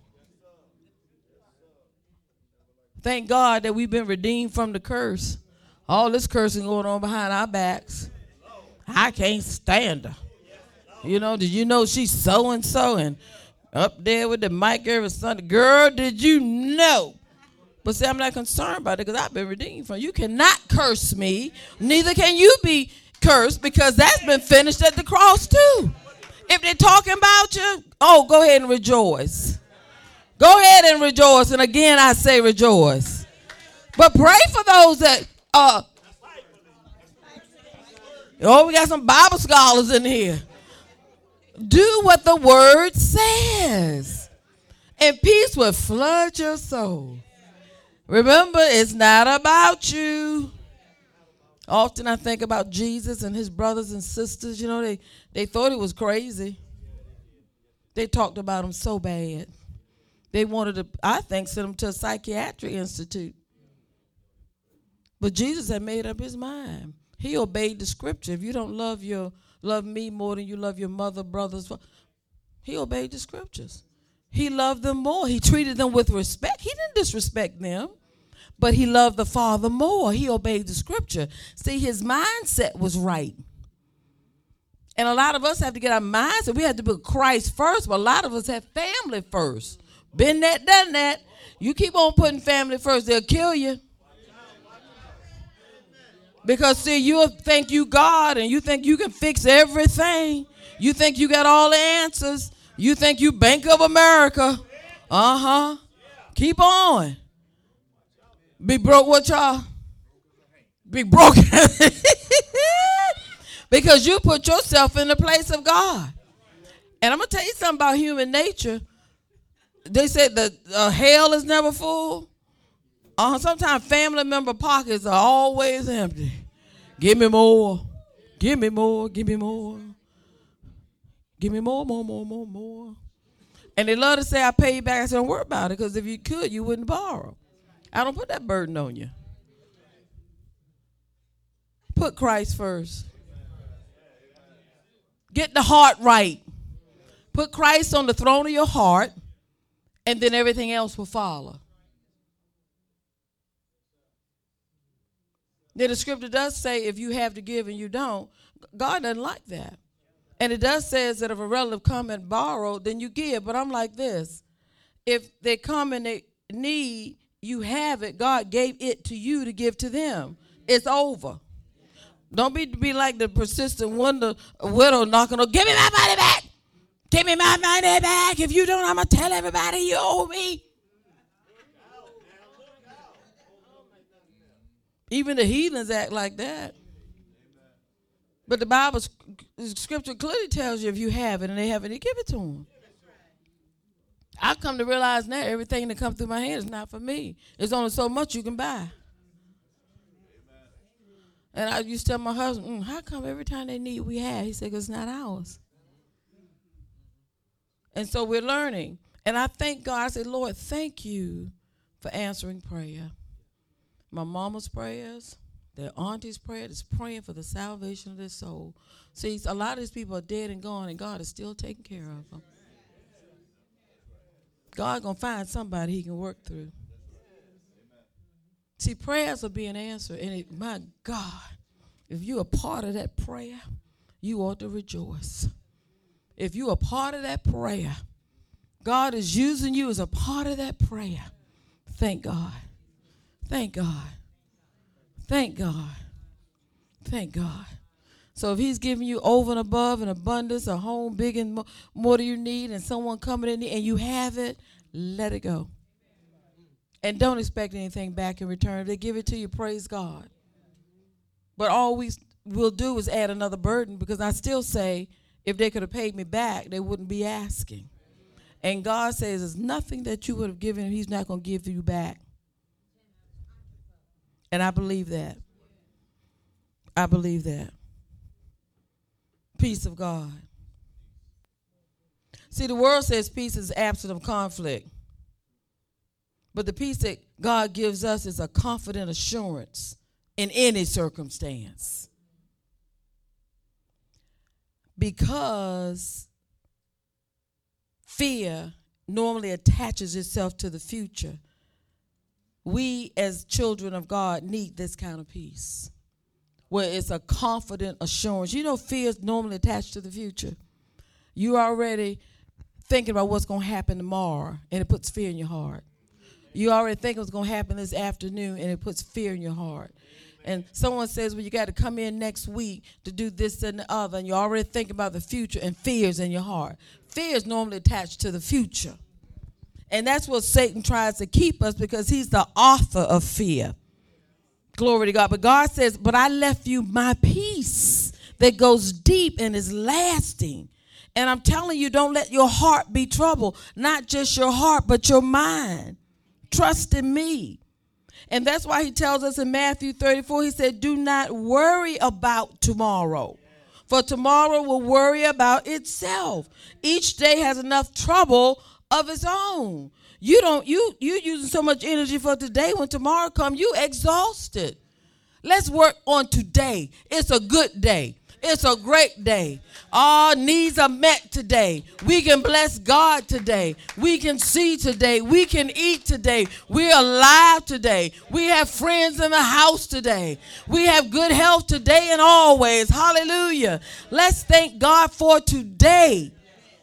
Thank God that we've been redeemed from the curse. All this cursing going on behind our backs. I can't stand her. You know, did you know she's so-and-so and up there with the mic every Sunday? Girl, did you know? But see, I'm not concerned about it because I've been redeemed from. You cannot curse me. Neither can you be cursed because that's been finished at the cross too. If they're talking about you, oh, go ahead and rejoice. Go ahead and rejoice. And again, I say rejoice. But pray for those that, uh, oh, we got some Bible scholars in here. Do what the word says. And peace will flood your soul. Remember, it's not about you. Often I think about Jesus and his brothers and sisters. You know, they, they thought he was crazy. They talked about him so bad. They wanted to, I think, send him to a psychiatric institute. But Jesus had made up his mind. He obeyed the scripture. If you don't love your love me more than you love your mother, brothers, he obeyed the scriptures. He loved them more. He treated them with respect. He didn't disrespect them, but he loved the Father more. He obeyed the scripture. See, his mindset was right. And a lot of us have to get our mindset. We have to put Christ first, but a lot of us have family first. Been that, done that. You keep on putting family first, they'll kill you. Because, see, you think you God and you think you can fix everything. You think you got all the answers. You think you Bank of America. Uh-huh. Keep on. Be broke what y'all? Be broken. Because you put yourself in the place of God. And I'm going to tell you something about human nature. They said that uh, hell is never full. Uh, sometimes family member pockets are always empty. Give me more. Give me more. Give me more. Give me more, more, more, more, more. And they love to say, I pay you back. I said, don't worry about it, because if you could, you wouldn't borrow. I don't put that burden on you. Put Christ first. Get the heart right. Put Christ on the throne of your heart, and then everything else will follow. Then the scripture does say if you have to give and you don't, God doesn't like that. And it does say that if a relative come and borrow, then you give. But I'm like this. If they come and they need, you have it. God gave it to you to give to them. It's over. Don't be, be like the persistent wonder widow knocking on, give me my money back. Give me my money back. If you don't, I'm going to tell everybody you owe me. Even the heathens act like that. But the Bible, scripture clearly tells you if you have it and they haven't, you give it to them. I come to realize now everything that comes through my hand is not for me. There's only so much you can buy. And I used to tell my husband, mm, how come every time they need we have? He said, because it's not ours. And so we're learning. And I thank God. I said, Lord, thank you for answering prayer. My mama's prayers, their auntie's prayer is praying for the salvation of their soul. See, a lot of these people are dead and gone, and God is still taking care of them. God going to find somebody he can work through. See, prayers are being answered, and it, my God, if you're a part of that prayer, you ought to rejoice. If you're a part of that prayer, God is using you as a part of that prayer. Thank God. Thank God. Thank God. Thank God. So if he's giving you over and above an abundance, a home big and more, more than you need, and someone coming in and you have it, let it go. And don't expect anything back in return. If they give it to you, praise God. But all we will do is add another burden, because I still say if they could have paid me back, they wouldn't be asking. And God says there's nothing that you would have given him he's not going to give you back. And I believe that. I believe that. Peace of God. See, the world says peace is absent of conflict. But the peace that God gives us is a confident assurance in any circumstance. Because fear normally attaches itself to the future, we as children of God need this kind of peace, where it's a confident assurance. You know, fear is normally attached to the future. You already thinking about what's going to happen tomorrow, and it puts fear in your heart. You already think what's going to happen this afternoon, and it puts fear in your heart. And someone says, well, you got to come in next week to do this and the other, and you already think about the future, and fear's in your heart. Fear is normally attached to the future. And that's what Satan tries to keep us, because he's the author of fear. Glory to God. But God says, but I left you my peace that goes deep and is lasting. And I'm telling you, don't let your heart be troubled. Not just your heart, but your mind. Trust in me. And that's why he tells us in Matthew thirty-four, he said, do not worry about tomorrow, for tomorrow will worry about itself. Each day has enough trouble of its own. You don't, you, you using so much energy for today. When tomorrow comes, you exhausted. Let's work on today. It's a good day. It's a great day. Our needs are met today. We can bless God today. We can see today. We can eat today. We're alive today. We have friends in the house today. We have good health today and always. Hallelujah. Let's thank God for today.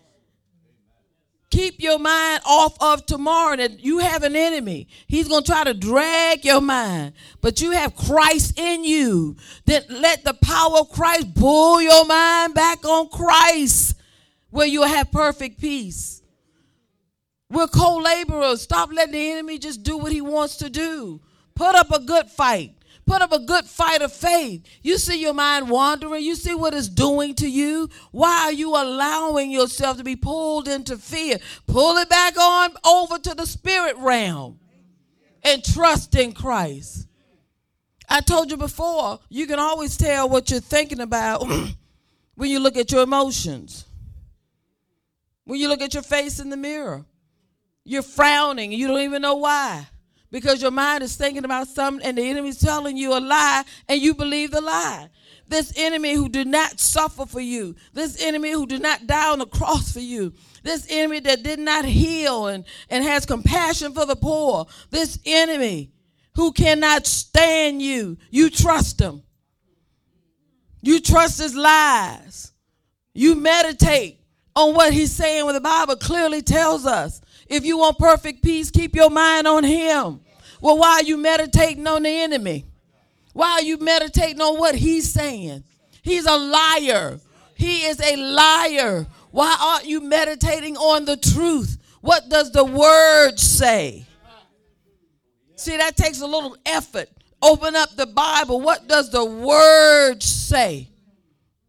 Keep your mind off of tomorrow. That you have an enemy. He's going to try to drag your mind. But you have Christ in you. Then let the power of Christ pull your mind back on Christ, where you'll have perfect peace. We're co-laborers. Stop letting the enemy just do what he wants to do. Put up a good fight. Put up a good fight of faith. You see your mind wandering. You see what it's doing to you. Why are you allowing yourself to be pulled into fear? Pull it back on over to the spirit realm and trust in Christ. I told you before, you can always tell what you're thinking about when you look at your emotions. When you look at your face in the mirror, you're frowning and you don't even know why. Because your mind is thinking about something and the enemy's telling you a lie and you believe the lie. This enemy who did not suffer for you. This enemy who did not die on the cross for you. This enemy that did not heal and, and has compassion for the poor. This enemy who cannot stand you. You trust him. You trust his lies. You meditate on what he's saying, when the Bible clearly tells us. If you want perfect peace, keep your mind on him. Well, why are you meditating on the enemy? Why are you meditating on what he's saying? He's a liar. He is a liar. Why aren't you meditating on the truth? What does the word say? See, that takes a little effort. Open up the Bible. What does the word say?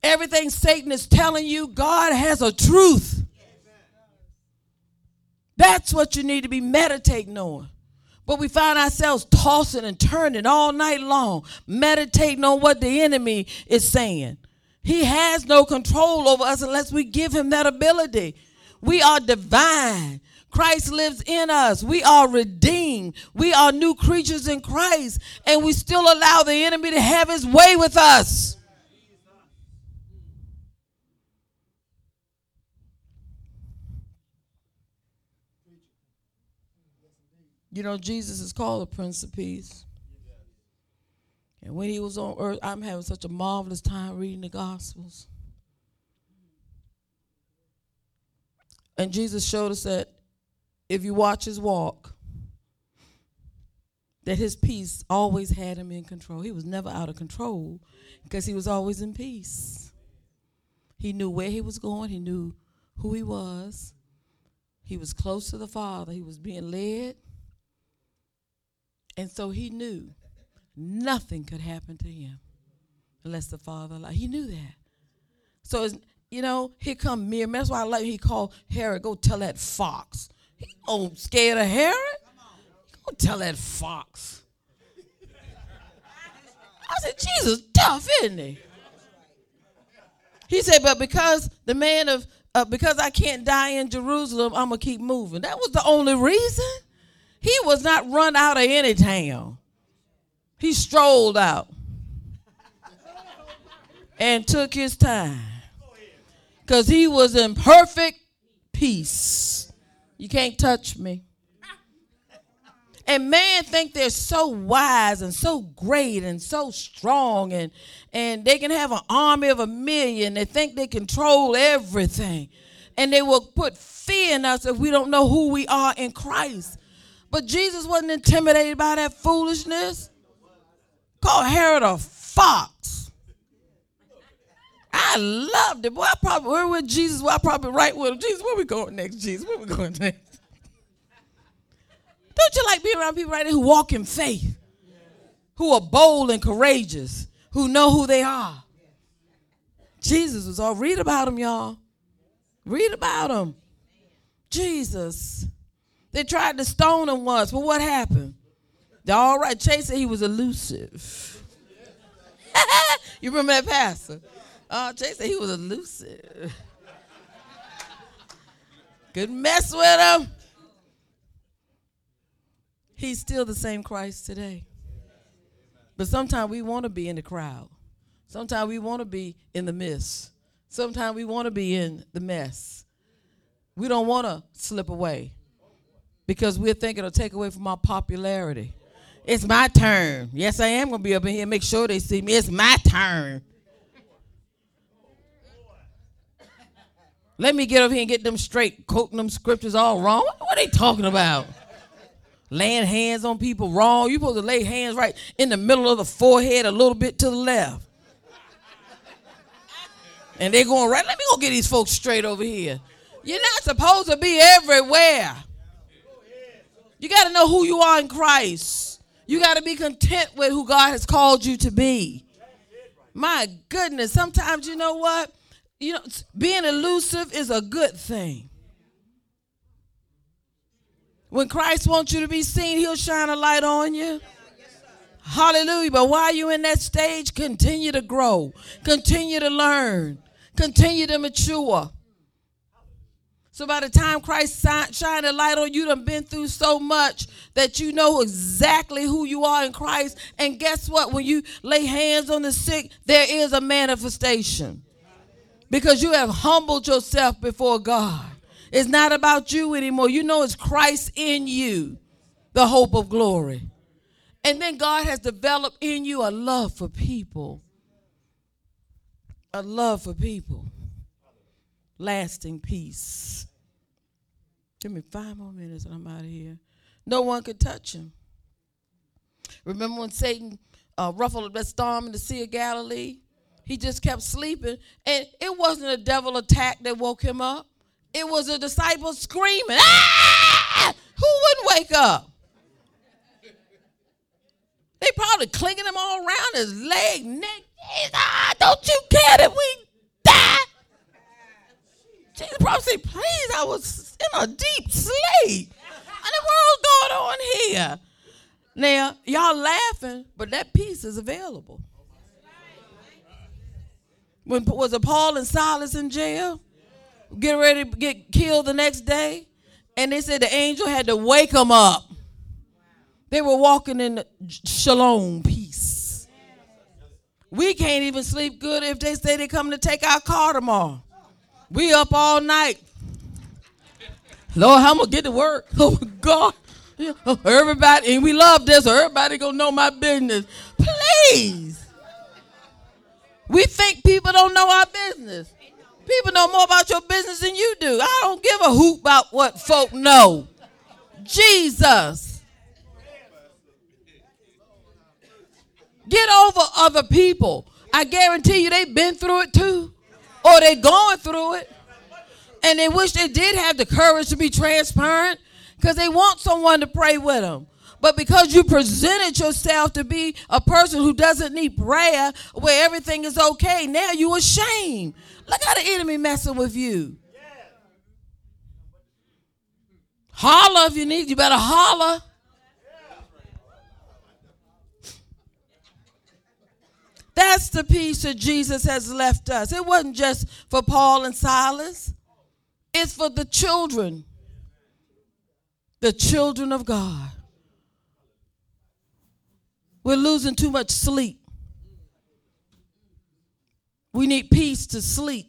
Everything Satan is telling you, God has a truth. That's what you need to be meditating on. But we find ourselves tossing and turning all night long, meditating on what the enemy is saying. He has no control over us unless we give him that ability. We are divine. Christ lives in us. We are redeemed. We are new creatures in Christ. And we still allow the enemy to have his way with us. You know, Jesus is called the Prince of Peace. And when he was on earth, I'm having such a marvelous time reading the Gospels. And Jesus showed us that if you watch his walk, that his peace always had him in control. He was never out of control because he was always in peace. He knew where he was going. He knew who he was. He was close to the Father. He was being led. And so he knew nothing could happen to him unless the Father allowed. He knew that. So, it's, you know, here come Miriam. That's why I like he called Herod, go tell that fox. He oh scared of Herod? Go tell that fox. I said, Jesus tough, isn't he? He said, but because the man of, uh, because I can't die in Jerusalem, I'm going to keep moving. That was the only reason. He was not run out of any town. He strolled out and took his time because he was in perfect peace. You can't touch me. And man think they're so wise and so great and so strong and, and they can have an army of a million. They think they control everything. And they will put fear in us if we don't know who we are in Christ. But Jesus wasn't intimidated by that foolishness. Called Herod a fox. I loved it. Boy, I probably, where with Jesus? Well, I probably right with him. Jesus, where we going next, Jesus? Where we going next? Don't you like being around people right there who walk in faith? Who are bold and courageous? Who know who they are? Jesus was all, read about him, y'all. Read about him. Jesus. They tried to stone him once, but what happened? They're all right. Chase said he was elusive. You remember that pastor? Uh, Chase said he was elusive. Couldn't mess with him. He's still the same Christ today. But sometimes we want to be in the crowd. Sometimes we want to be in the midst. Sometimes we want to be in the mess. We don't want to slip away because we're thinking it'll take away from our popularity. It's my turn. Yes, I am going to be up in here. Make sure they see me. It's my turn. Let me get up here and get them straight, quoting them scriptures all wrong. What, what are they talking about? Laying hands on people wrong. You're supposed to lay hands right in the middle of the forehead, a little bit to the left. And they're going right. Let me go get these folks straight over here. You're not supposed to be everywhere. You got to know who you are in Christ. You got to be content with who God has called you to be. My goodness, sometimes you know what? You know, being elusive is a good thing. When Christ wants you to be seen, he'll shine a light on you. Hallelujah. But while you're in that stage, continue to grow. Continue to learn. Continue to mature. So by the time Christ shine a light on you, you done been through so much that you know exactly who you are in Christ. And guess what? When you lay hands on the sick, there is a manifestation. Because you have humbled yourself before God. It's not about you anymore. You know it's Christ in you, the hope of glory. And then God has developed in you a love for people. A love for people. Lasting peace. Give me five more minutes and I'm out of here. No one could touch him. Remember when Satan uh, ruffled that storm in the Sea of Galilee? He just kept sleeping. And it wasn't a devil attack that woke him up. It was a disciple screaming. Ah! Who wouldn't wake up? They probably clinging him all around his leg, neck. Ah, don't you care that we Jesus probably said, please, I was in a deep sleep. What in the world's going on here? Now, y'all laughing, but that peace is available. When was it Paul and Silas in jail? Getting ready to get killed the next day? And they said the angel had to wake them up. They were walking in shalom, peace. We can't even sleep good if they say they're coming to take our car tomorrow. We up all night. Lord, how I'm going to get to work? Oh, God. Everybody, and we love this, or everybody going to know my business. Please. We think people don't know our business. People know more about your business than you do. I don't give a hoot about what folk know. Jesus. Get over other people. I guarantee you they've been through it too. Or they're going through it. And they wish they did have the courage to be transparent because they want someone to pray with them. But because you presented yourself to be a person who doesn't need prayer, where everything is okay, now you ashamed. Look how the enemy messing with you. Holler if you need. You better holler. That's the peace that Jesus has left us. It wasn't just for Paul and Silas. It's for the children. The children of God. We're losing too much sleep. We need peace to sleep.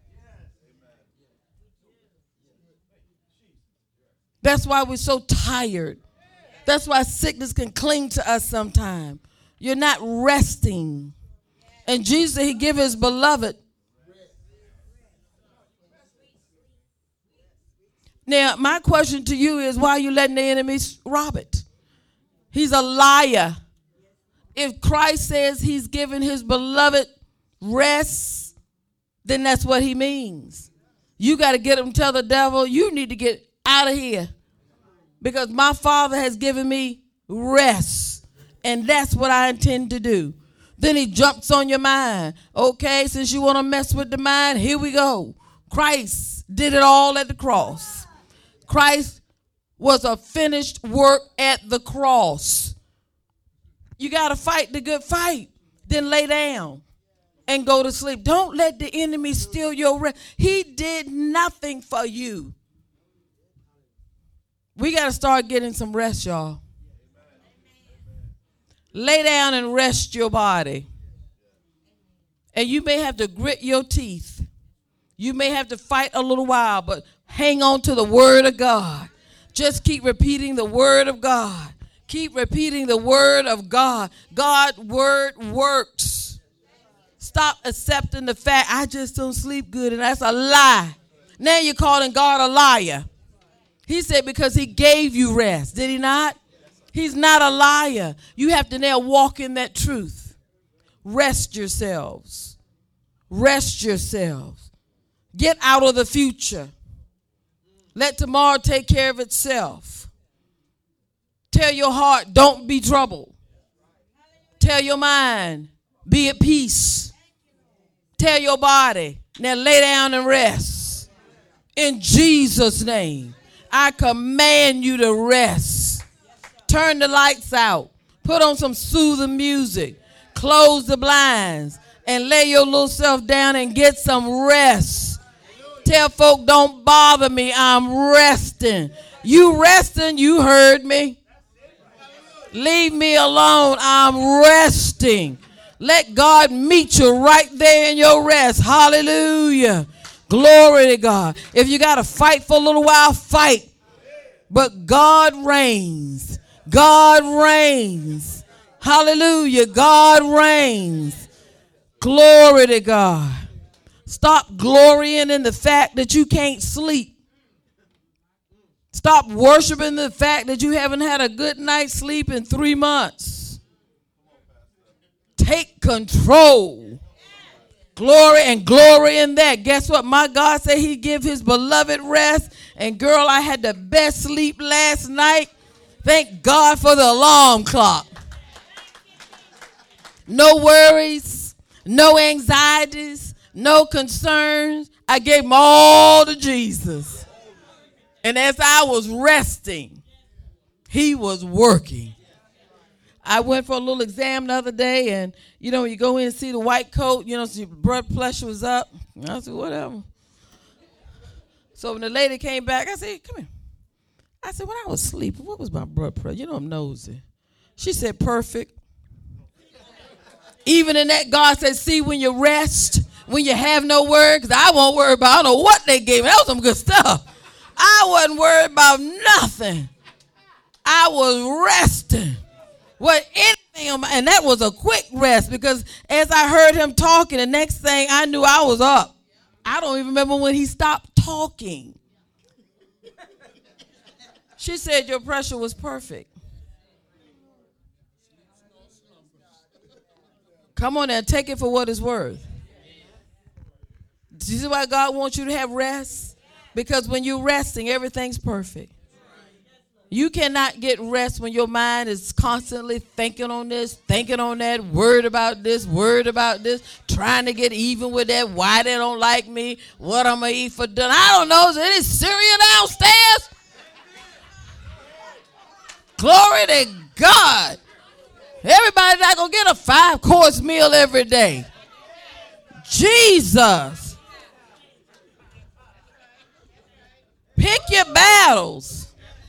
That's why we're so tired. That's why sickness can cling to us sometimes. You're not resting. And Jesus, he gave his beloved. Now, my question to you is, why are you letting the enemy rob it? He's a liar. If Christ says he's given his beloved rest, then that's what he means. You got to get him, tell the devil, you need to get out of here. Because my Father has given me rest. And that's what I intend to do. Then he jumps on your mind. Okay, since you want to mess with the mind, here we go. Christ did it all at the cross. Christ was a finished work at the cross. You got to fight the good fight. Then lay down and go to sleep. Don't let the enemy steal your rest. He did nothing for you. We got to start getting some rest, y'all. Lay down and rest your body. And you may have to grit your teeth. You may have to fight a little while, but hang on to the word of God. Just keep repeating the word of God. Keep repeating the word of God. God's word works. Stop accepting the fact, I just don't sleep good, and that's a lie. Now you're calling God a liar. He said because he gave you rest. Did he not? He's not a liar. You have to now walk in that truth. Rest yourselves. Rest yourselves. Get out of the future. Let tomorrow take care of itself. Tell your heart, don't be troubled. Tell your mind, be at peace. Tell your body, now lay down and rest. In Jesus' name, I command you to rest. Turn the lights out. Put on some soothing music. Close the blinds and lay your little self down and get some rest. Tell folk, don't bother me. I'm resting. You resting, you heard me. Leave me alone. I'm resting. Let God meet you right there in your rest. Hallelujah. Glory to God. If you got to fight for a little while, fight. But God reigns. God reigns. Hallelujah. God reigns. Glory to God. Stop glorying in the fact that you can't sleep. Stop worshiping the fact that you haven't had a good night's sleep in three months. Take control. Glory and glory in that. Guess what? My God said he give his beloved rest. And girl, I had the best sleep last night. Thank God for the alarm clock. No worries, no anxieties, no concerns. I gave them all to Jesus. And as I was resting, he was working. I went for a little exam the other day, and, you know, you go in and see the white coat, you know, so your blood pressure was up. I said, whatever. So when the lady came back, I said, come here. I said, when I was sleeping, what was my blood pressure? You know, I'm nosy. She said, perfect. Even in that, God said, see, when you rest, when you have no word, because I won't worry about, I don't know what they gave me. That was some good stuff. I wasn't worried about nothing. I was resting. What anything on my, and that was a quick rest, because as I heard him talking, the next thing I knew, I was up. I don't even remember when he stopped talking. She said your pressure was perfect. Come on now, take it for what it's worth. Do you see why God wants you to have rest? Because when you're resting, everything's perfect. You cannot get rest when your mind is constantly thinking on this, thinking on that, worried about this, worried about this, trying to get even with that, why they don't like me, what I'm going to eat for dinner. I don't know, is there any cereal downstairs? Glory to God. Everybody's not going to get a five-course meal every day. Jesus. Pick your battles.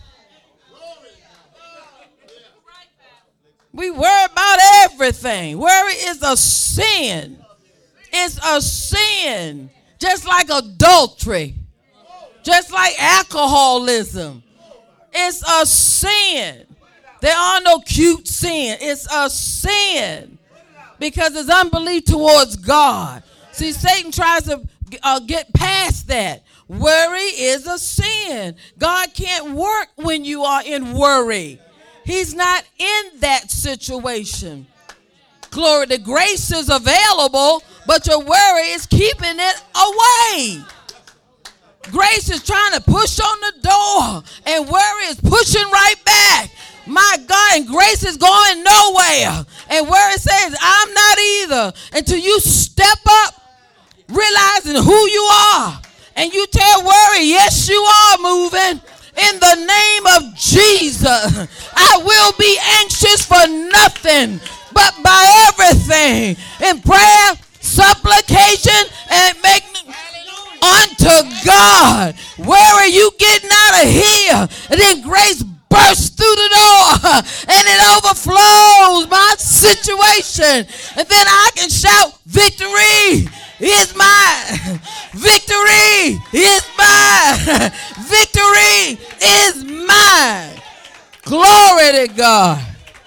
We worry about everything. Worry is a sin. It's a sin. Just like adultery. Just like alcoholism. It's a sin. There are no cute sin. It's a sin. Because it's unbelief towards God. See, Satan tries to uh, get past that. Worry is a sin. God can't work when you are in worry. He's not in that situation. Glory, the grace is available, but your worry is keeping it away. Grace is trying to push on the door, and worry is pushing right back. My God, and grace is going nowhere. And worry says, I'm not either. Until you step up, realizing who you are, and you tell worry, yes, you are moving. In the name of Jesus, I will be anxious for nothing, but by everything, in prayer, supplication, and make unto God. Where are you getting out of here? And then grace bursts through the door, and it overflows my situation. And then I can shout, victory is mine. Victory is mine. Victory is mine. Glory to God.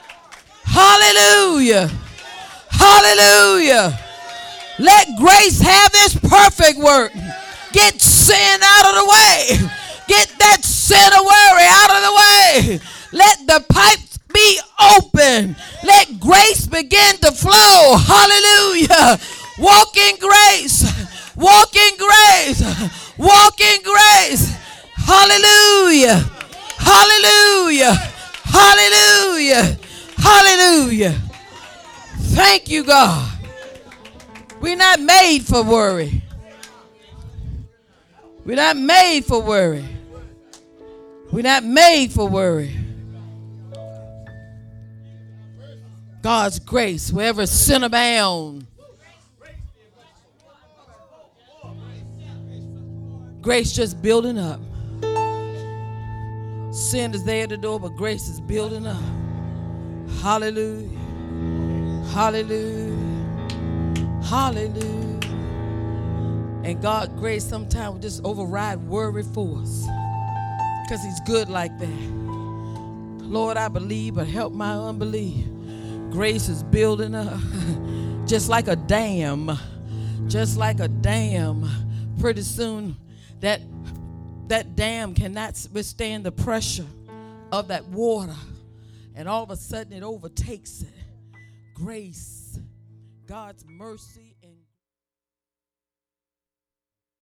Hallelujah. Hallelujah. Let grace have this perfect work. Get sin out of the way. Get that sin of worry out of the way. Let the pipes be open. Let grace begin to flow. Hallelujah. Walk in grace. Walk in grace. Walk in grace. Hallelujah. Hallelujah. Hallelujah. Hallelujah. Thank you, God. We're not made for worry. We're not made for worry. We're not made for worry. God's grace, wherever sin abound, grace just building up. Sin is there at the door, but grace is building up. Hallelujah. Hallelujah. Hallelujah. And God, grace sometimes will just override worry for us, because he's good like that. Lord, I believe, but help my unbelief. Grace is building up just like a dam. Just like a dam. Pretty soon that that dam cannot withstand the pressure of that water. And all of a sudden it overtakes it. Grace, God's mercy.